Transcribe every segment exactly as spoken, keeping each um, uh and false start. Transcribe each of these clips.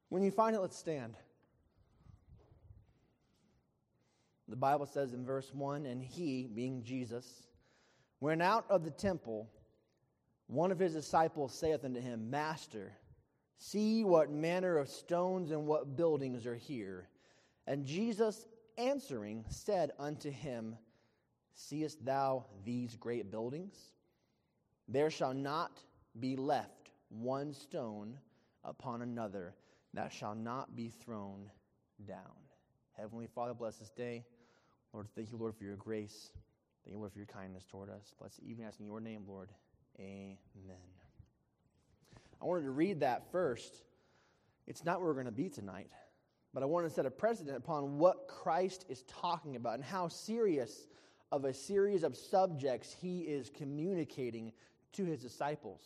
When you find it, let's stand. The Bible says in verse one, and he, being Jesus, went out of the temple. One of his disciples saith unto him, Master, see what manner of stones and what buildings are here. And Jesus answering said unto him, Seest thou these great buildings? There shall not be left one stone upon another that shall not be thrown down. Heavenly Father, bless this day. Lord, thank you, Lord, for your grace. Thank you, Lord, for your kindness toward us. Bless the evening, ask in your name, Lord. Amen. I wanted to read that first. It's not where we're going to be tonight, but I want to set a precedent upon what Christ is talking about and how serious of a series of subjects he is communicating to his disciples.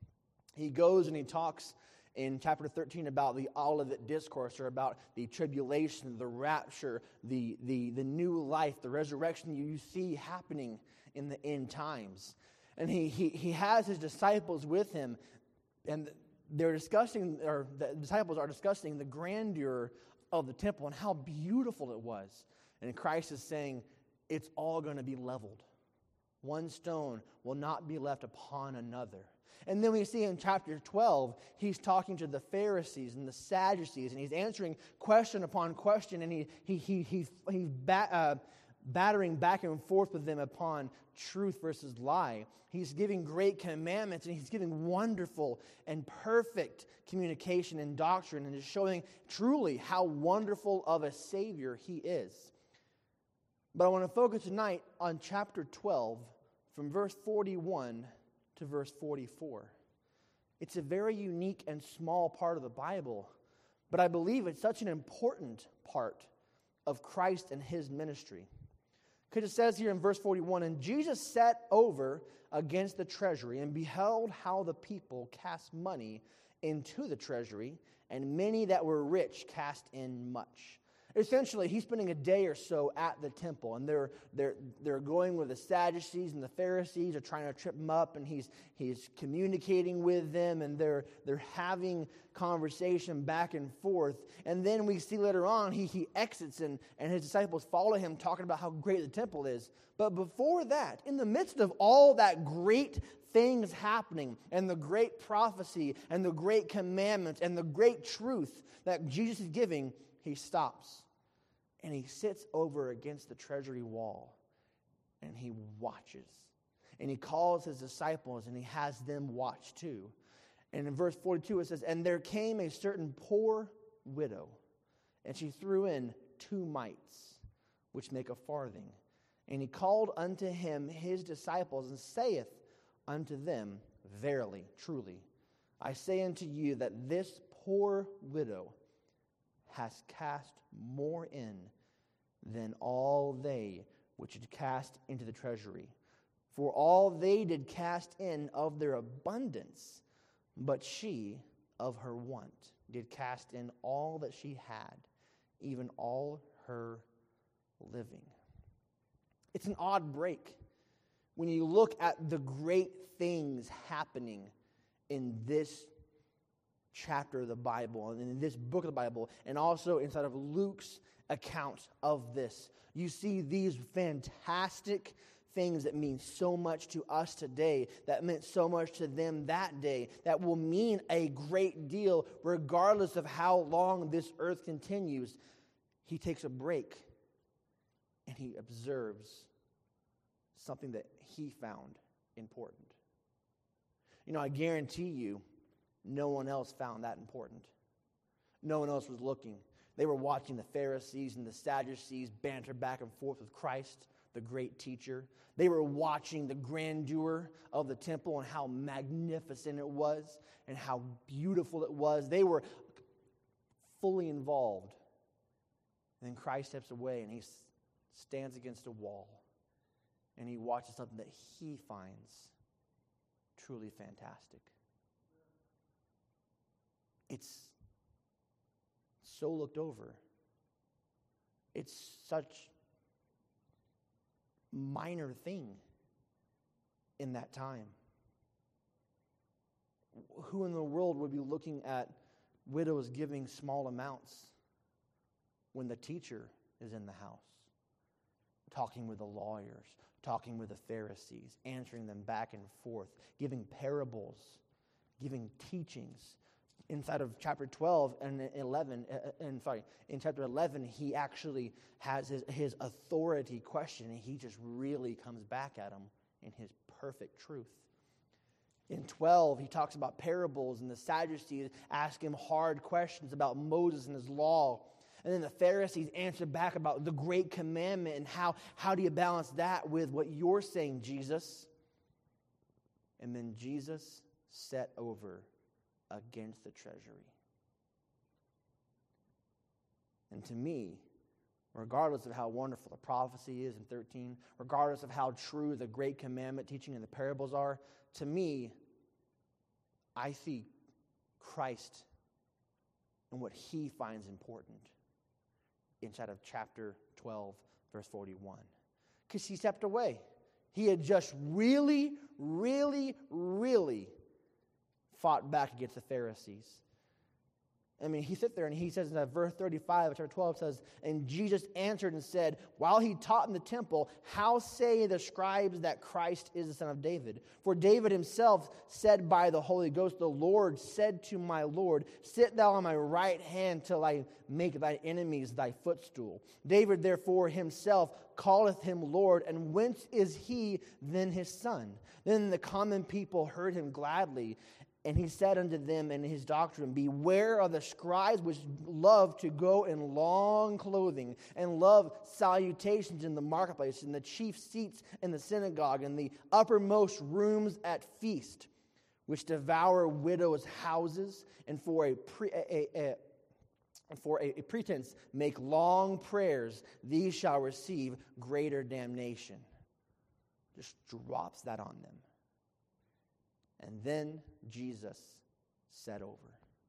He goes and he talks in chapter thirteen about the Olivet Discourse, or about the tribulation, the rapture, the, the, the new life, the resurrection you see happening in the end times. And he, he, he has his disciples with him, and they're discussing, or the disciples are discussing the grandeur of the temple and how beautiful it was. And Christ is saying, it's all going to be leveled. One stone will not be left upon another. And then we see in chapter twelve, he's talking to the Pharisees and the Sadducees, and he's answering question upon question, and he, he, he, he, he's ba- uh, battering back and forth with them upon truth versus lie. He's giving great commandments, and he's giving wonderful and perfect communication and doctrine, and is showing truly how wonderful of a Savior he is. But I want to focus tonight on chapter twelve, from verse forty-one to verse forty-four. It's a very unique and small part of the Bible, but I believe it's such an important part of Christ and his ministry. Because it says here in verse forty-one, And Jesus sat over against the treasury, and beheld how the people cast money into the treasury, and many that were rich cast in much. Essentially, he's spending a day or so at the temple, and they're they're they're going with the Sadducees, and the Pharisees are trying to trip him up, and he's he's communicating with them, and they're they're having conversation back and forth. And then we see later on he he exits, and, and his disciples follow him, talking about how great the temple is. But before that, in the midst of all that great things happening, and the great prophecy, and the great commandments, and the great truth that Jesus is giving, he stops, and he sits over against the treasury wall, and he watches. And he calls his disciples, and he has them watch too. And in verse forty-two it says, And there came a certain poor widow, and she threw in two mites, which make a farthing. And he called unto him his disciples, and saith unto them, Verily, truly, I say unto you that this poor widow has cast more in than all they which did cast into the treasury. For all they did cast in of their abundance, but she of her want did cast in all that she had, even all her living. It's an odd break when you look at the great things happening in this chapter of the Bible, and in this book of the Bible, and also inside of Luke's account of this. You see these fantastic things that mean so much to us today, that meant so much to them that day, that will mean a great deal regardless of how long this earth continues. He takes a break, and he observes something that he found important. You know, I guarantee you, no one else found that important. No one else was looking. They were watching the Pharisees and the Sadducees banter back and forth with Christ, the great teacher. They were watching the grandeur of the temple and how magnificent it was and how beautiful it was. They were fully involved. And then Christ steps away, and he stands against a wall, and he watches something that he finds truly fantastic. It's so looked over. It's such minor thing in that time. Who in the world would be looking at widows giving small amounts when the teacher is in the house, talking with the lawyers, talking with the Pharisees, answering them back and forth, giving parables, giving teachings. Inside of chapter twelve and eleven, uh, and sorry, in chapter eleven, he actually has his, his authority question, and he just really comes back at him in his perfect truth. In twelve, he talks about parables, and the Sadducees ask him hard questions about Moses and his law. And then the Pharisees answer back about the great commandment and how, how do you balance that with what you're saying, Jesus? And then Jesus set over against the treasury. And to me, regardless of how wonderful the prophecy is in thirteen, regardless of how true the great commandment teaching in the parables are, to me, I see Christ and what he finds important inside of chapter twelve, verse forty-one. Because he stepped away. He had just really, really, really fought back against the Pharisees. I mean, he sits there and he says in that verse thirty-five of chapter twelve says, and Jesus answered and said, while he taught in the temple, how say the scribes that Christ is the son of David? For David himself said by the Holy Ghost, the Lord said to my Lord, sit thou on my right hand till I make thy enemies thy footstool. David therefore himself calleth him Lord, and whence is he then his son? Then the common people heard him gladly. And he said unto them in his doctrine, beware of the scribes which love to go in long clothing, and love salutations in the marketplace, and the chief seats in the synagogue, and the uppermost rooms at feast, which devour widows' houses, and for a, pre, a, a, a for a, a pretense make long prayers. These shall receive greater damnation. Just drops that on them. And then Jesus set over.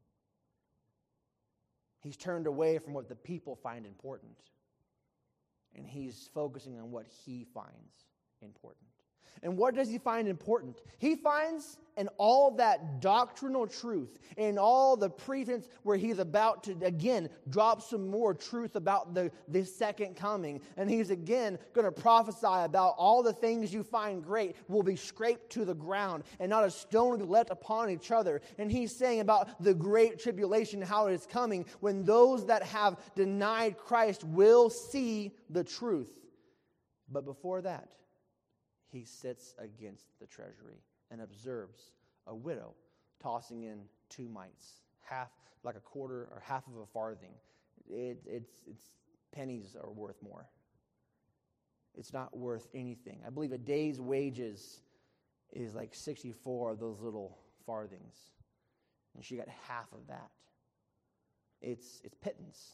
He's turned away from what the people find important, and he's focusing on what he finds important. And what does he find important? He finds in all that doctrinal truth, in all the pretense where he's about to, again, drop some more truth about the, the second coming. And he's, again, going to prophesy about all the things you find great will be scraped to the ground, and not a stone will be left upon each other. And he's saying about the great tribulation, how it is coming, when those that have denied Christ will see the truth. But before that, he sits against the treasury and observes a widow tossing in two mites, half, like a quarter or half of a farthing. It, it's, it's pennies are worth more. It's not worth anything. I believe a day's wages is like sixty-four of those little farthings, and she got half of that. It's it's pittance,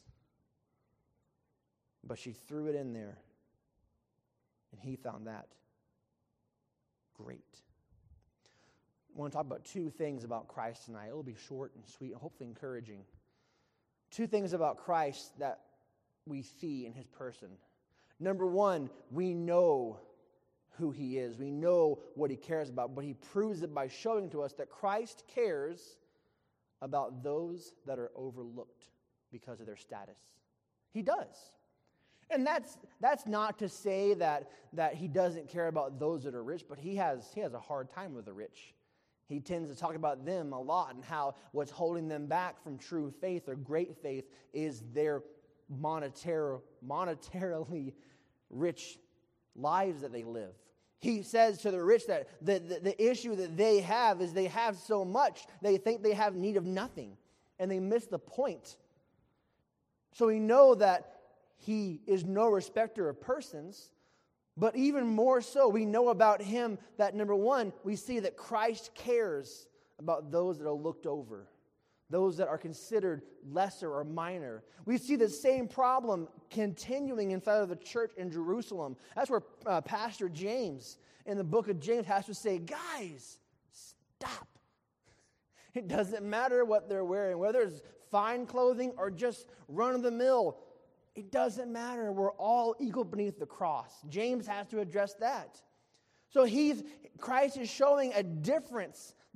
but she threw it in there, and he found that great. I want to talk about two things about Christ tonight. It'll be short and sweet and hopefully encouraging. Two things about Christ that we see in his person. Number one, we know who he is. We know what he cares about, but he proves it by showing to us that Christ cares about those that are overlooked because of their status. He does. And that's that's not to say that, that he doesn't care about those that are rich, but he has he has a hard time with the rich. He tends to talk about them a lot and how what's holding them back from true faith or great faith is their monetary, monetarily rich lives that they live. He says to the rich that the, the, the issue that they have is they have so much, they think they have need of nothing, and they miss the point. So we know that he is no respecter of persons, but even more so, we know about him that, number one, we see that Christ cares about those that are looked over, those that are considered lesser or minor. We see the same problem continuing inside of the church in Jerusalem. That's where uh, Pastor James, in the book of James, has to say, guys, stop. It doesn't matter what they're wearing, whether it's fine clothing or just run-of-the-mill. It doesn't matter. We're all equal beneath the cross. James has to address that. So he's Christ is showing a difference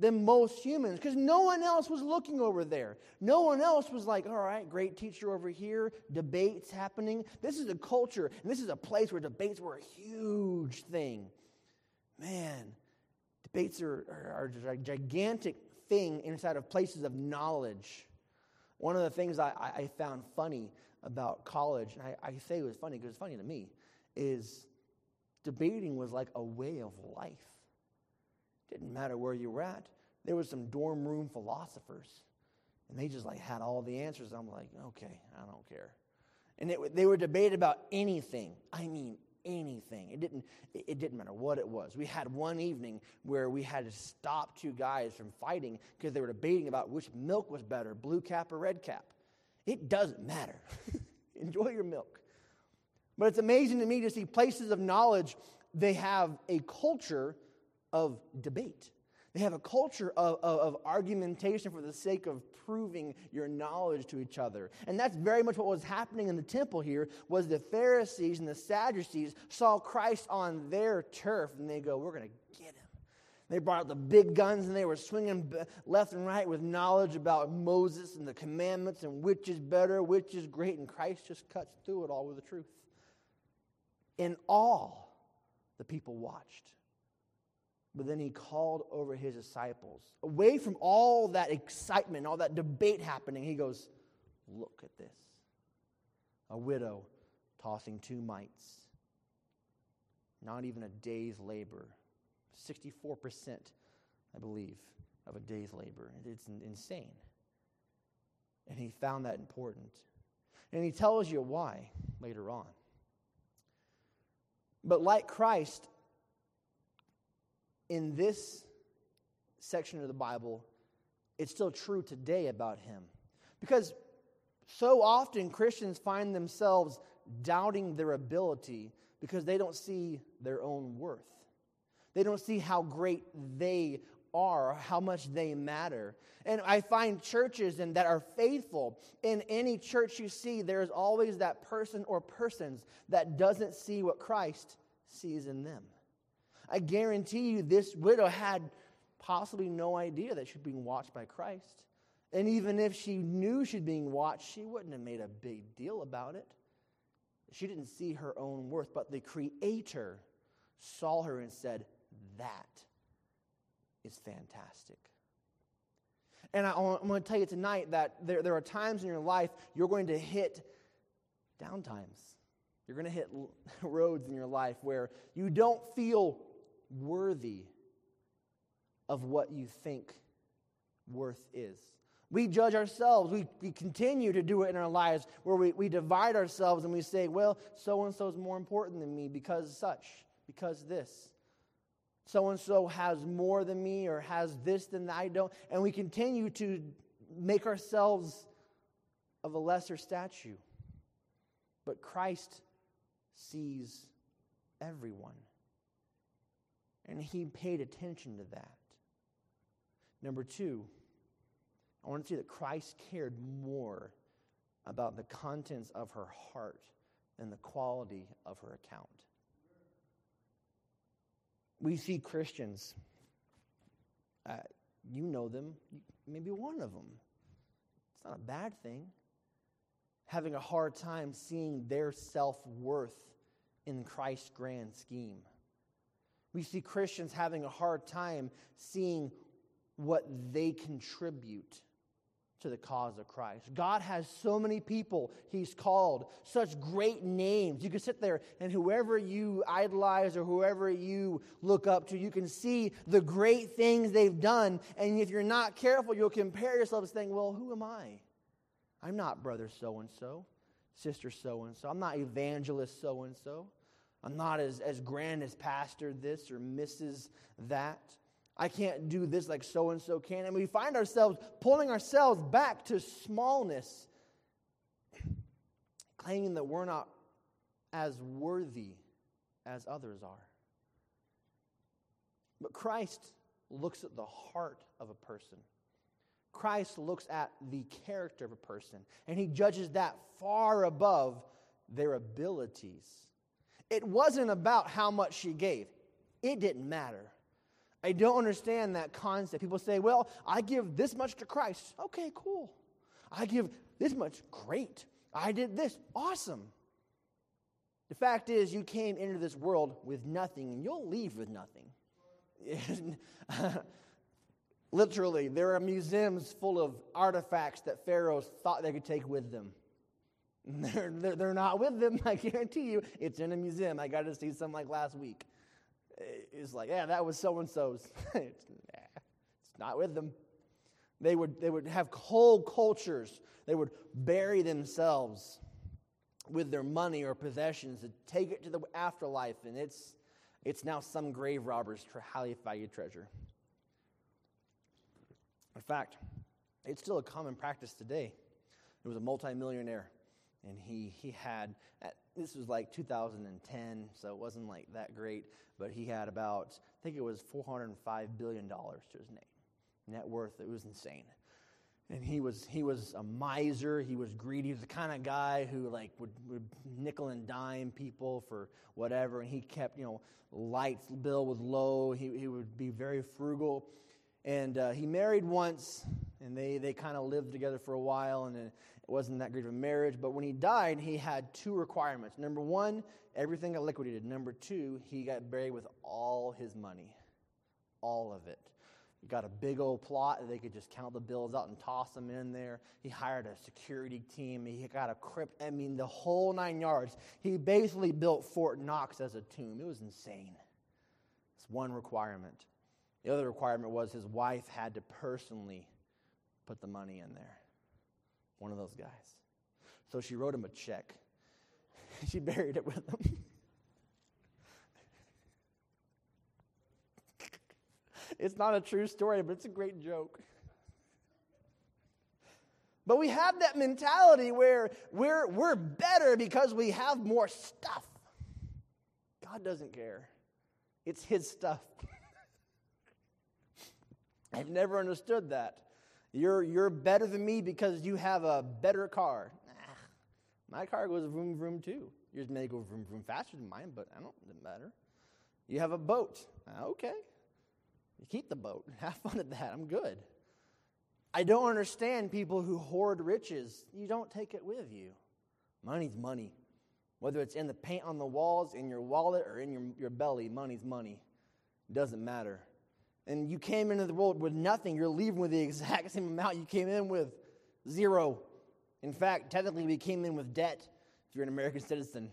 than most humans because no one else was looking over there. No one else was like, all right, great teacher over here, debates happening. This is a culture, and this is a place where debates were a huge thing. Man, debates are, are, are a gigantic thing inside of places of knowledge. One of the things I, I found funny about college, and I, I say it was funny because it's funny to me, is debating was like a way of life. Didn't matter where you were at. There was some dorm room philosophers, and they just like had all the answers. I'm like, okay, I don't care. And it, they were debated about anything. I mean, anything. It didn't. It, it didn't matter what it was. We had one evening where we had to stop two guys from fighting because they were debating about which milk was better, blue cap or red cap. It doesn't matter. Enjoy your milk. But it's amazing to me to see places of knowledge, they have a culture of debate. They have a culture of, of, of argumentation for the sake of proving your knowledge to each other. And that's very much what was happening in the temple here, was the Pharisees and the Sadducees saw Christ on their turf, and they go, we're going to get him. They brought out the big guns, and they were swinging left and right with knowledge about Moses and the commandments and which is better, which is great, and Christ just cuts through it all with the truth. In awe, the people watched. But then he called over his disciples. Away from all that excitement, all that debate happening, he goes, look at this. A widow tossing two mites. Not even a day's labor. sixty-four percent, I believe, of a day's labor. It's insane. And he found that important. And he tells you why later on. But like Christ, in this section of the Bible, it's still true today about him. Because so often Christians find themselves doubting their ability because they don't see their own worth. They don't see how great they are, how much they matter. And I find churches and that are faithful. In any church you see, there's always that person or persons that doesn't see what Christ sees in them. I guarantee you this widow had possibly no idea that she's being watched by Christ. And even if she knew she's being watched, she wouldn't have made a big deal about it. She didn't see her own worth, but the Creator saw her and said, that is fantastic. And I, I'm going to tell you tonight that there, there are times in your life you're going to hit down times. You're going to hit roads in your life where you don't feel worthy of what you think worth is. We judge ourselves. We, we continue to do it in our lives where we, we divide ourselves and we say, well, so-and-so is more important than me because such, because this. So-and-so has more than me or has this than I don't. And we continue to make ourselves of a lesser stature. But Christ sees everyone. And he paid attention to that. Number two, I want to see that Christ cared more about the contents of her heart than the quality of her account. We see Christians, uh, you know them, maybe one of them. It's not a bad thing. Having a hard time seeing their self-worth in Christ's grand scheme. We see Christians having a hard time seeing what they contribute to the cause of Christ. God has so many people he's called, such great names. You can sit there and whoever you idolize or whoever you look up to, you can see the great things they've done. And if you're not careful, you'll compare yourself saying, well, who am I? I'm not brother so-and-so, sister so-and-so. I'm not evangelist so-and-so. I'm not as, as grand as pastor this or Missus that. I can't do this like so-and-so can. And we find ourselves pulling ourselves back to smallness, claiming that we're not as worthy as others are. But Christ looks at the heart of a person. Christ looks at the character of a person, and he judges that far above their abilities. It wasn't about how much she gave. It didn't matter. I don't understand that concept. People say, well, I give this much to Christ. Okay, cool. I give this much. Great. I did this. Awesome. The fact is, you came into this world with nothing, and you'll leave with nothing. Literally, there are museums full of artifacts that pharaohs thought they could take with them. They're, they're, they're not with them, I guarantee you. It's in a museum. I got to see some like last week. It's like, yeah, that was so-and-so's. it's, it's not with them. They would, they would have whole cultures. They would bury themselves with their money or possessions to take it to the afterlife, and it's, it's now some grave robber's highly valued treasure. In fact, it's still a common practice today. There was a multimillionaire, and he he had, this was like two thousand ten, so it wasn't like that great, but he had about, I think it was four hundred five billion dollars to his name. Net worth, it was insane. And he was he was a miser, he was greedy, he was the kind of guy who like would, would nickel and dime people for whatever, and he kept, you know, light bill was low, he, he would be very frugal. And uh, he married once, and they, they kind of lived together for a while, and it wasn't that great of a marriage. But when he died, he had two requirements. Number one, everything got liquidated. Number two, he got buried with all his money, all of it. He got a big old plot that they could just count the bills out and toss them in there. He hired a security team. He got a crypt. I mean, the whole nine yards. He basically built Fort Knox as a tomb. It was insane. It's one requirement. The other requirement was his wife had to personally put the money in there. One of those guys. So she wrote him a check. She buried it with him. It's not a true story, but it's a great joke. But we have that mentality where we're, we're better because we have more stuff. God doesn't care. It's his stuff. I've never understood that. You're you're better than me because you have a better car. Nah, my car goes vroom, vroom too. Yours may go vroom, vroom faster than mine, but I don't, it doesn't matter. You have a boat. Okay. You keep the boat. Have fun at that. I'm good. I don't understand people who hoard riches. You don't take it with you. Money's money. Whether it's in the paint on the walls, in your wallet, or in your, your belly, money's money. It doesn't matter. And you came into the world with nothing. You're leaving with the exact same amount you came in with. Zero. In fact, technically we came in with debt if you're an American citizen.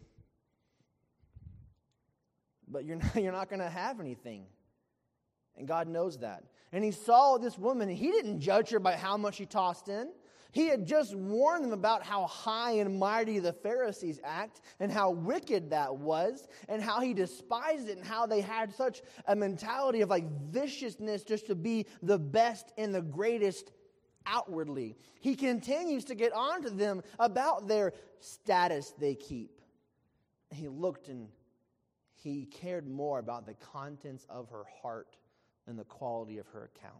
But you're not, you're not going to have anything. And God knows that. And he saw this woman, and he didn't judge her by how much she tossed in. He had just warned them about how high and mighty the Pharisees act and how wicked that was and how he despised it and how they had such a mentality of like viciousness just to be the best and the greatest outwardly. He continues to get on to them about their status they keep. He looked and he cared more about the contents of her heart than the quality of her account.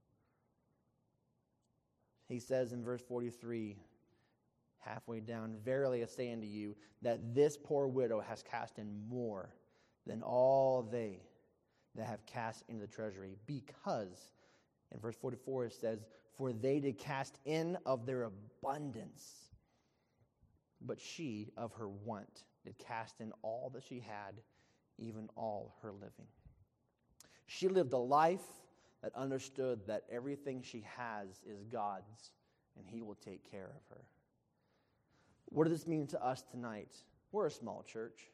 He says in verse forty-three, halfway down, "Verily I say unto you, that this poor widow has cast in more than all they that have cast into the treasury, because," in verse forty-four it says, "For they did cast in of their abundance, but she of her want did cast in all that she had, even all her living." She lived a life that understood that everything she has is God's, and he will take care of her. What does this mean to us tonight? We're a small church.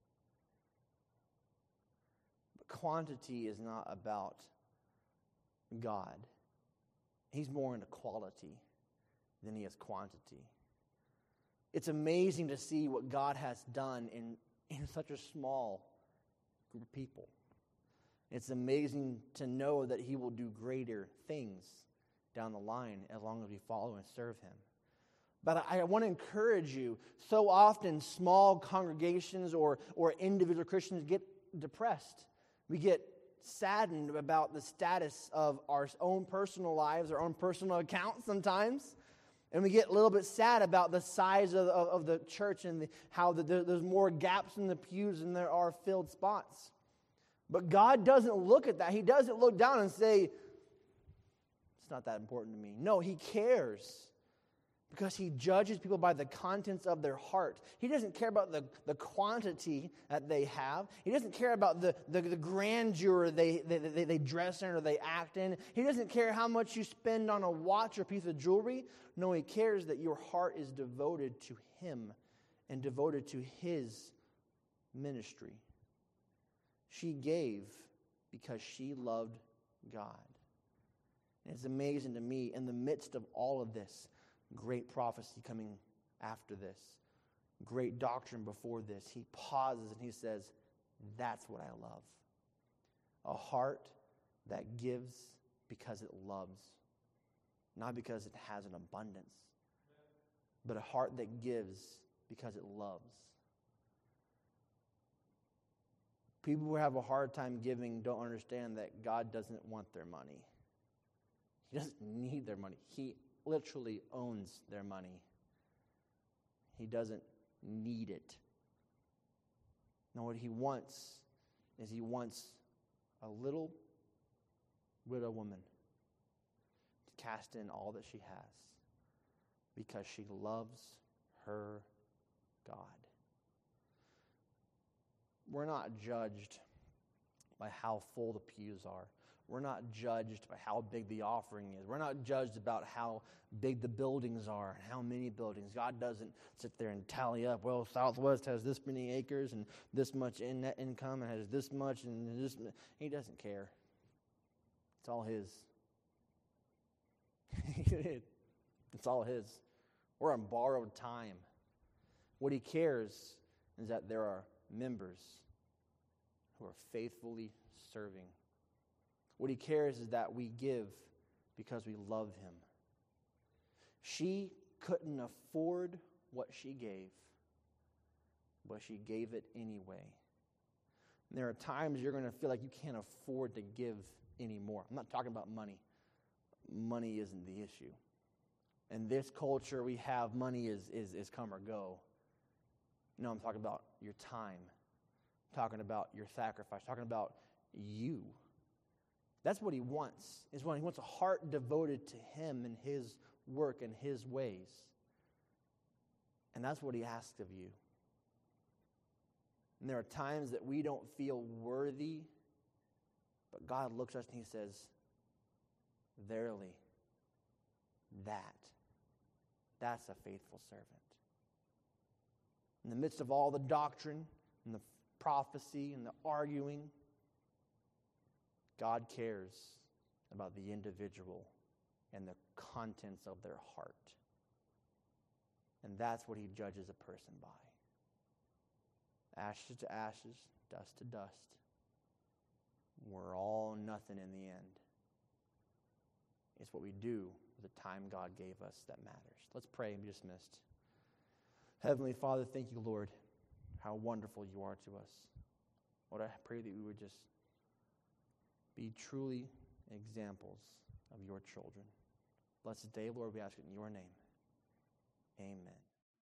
But quantity is not about God. He's more into quality than he is quantity. It's amazing to see what God has done in, in such a small group of people. It's amazing to know that he will do greater things down the line as long as we follow and serve him. But I, I want to encourage you, so often small congregations or, or individual Christians get depressed. We get saddened about the status of our own personal lives, our own personal accounts sometimes. And we get a little bit sad about the size of, of, of the church and the, how the, there's more gaps in the pews than there are filled spots. But God doesn't look at that. He doesn't look down and say, it's not that important to me. No, He cares. Because He judges people by the contents of their heart. He doesn't care about the, the quantity that they have. He doesn't care about the, the, the grandeur they, they, they, they dress in or they act in. He doesn't care how much you spend on a watch or piece of jewelry. No, He cares that your heart is devoted to Him and devoted to His ministry. She gave because she loved God. And it's amazing to me, in the midst of all of this, great prophecy coming after this, great doctrine before this, He pauses and He says, that's what I love. A heart that gives because it loves, not because it has an abundance, but a heart that gives because it loves. People who have a hard time giving don't understand that God doesn't want their money. He doesn't need their money. He literally owns their money. He doesn't need it. No, what He wants is He wants a little widow woman to cast in all that she has because she loves her God. We're not judged by how full the pews are. We're not judged by how big the offering is. We're not judged about how big the buildings are and how many buildings. God doesn't sit there and tally up, well, Southwest has this many acres and this much in net income and has this much and this. He doesn't care. It's all His. It's all His. We're on borrowed time. What He cares is that there are members who are faithfully serving. What He cares is that we give because we love Him. She couldn't afford what she gave, but she gave it anyway. And there are times you're going to feel like you can't afford to give anymore. I'm not talking about money. Money isn't the issue. In this culture we have, money is, is, is come or go. No, I'm talking about your time. I'm talking about your sacrifice. I'm talking about you. That's what He wants. Is when He wants a heart devoted to Him and His work and His ways. And that's what He asks of you. And there are times that we don't feel worthy, but God looks at us and He says, verily, that, that's a faithful servant. In the midst of all the doctrine and the prophecy and the arguing, God cares about the individual and the contents of their heart. And that's what He judges a person by. Ashes to ashes, dust to dust. We're all nothing in the end. It's what we do with the time God gave us that matters. Let's pray and be dismissed. Heavenly Father, thank You, Lord, how wonderful You are to us. Lord, I pray that we would just be truly examples of Your children. Blessed day, Lord, we ask it in Your name. Amen.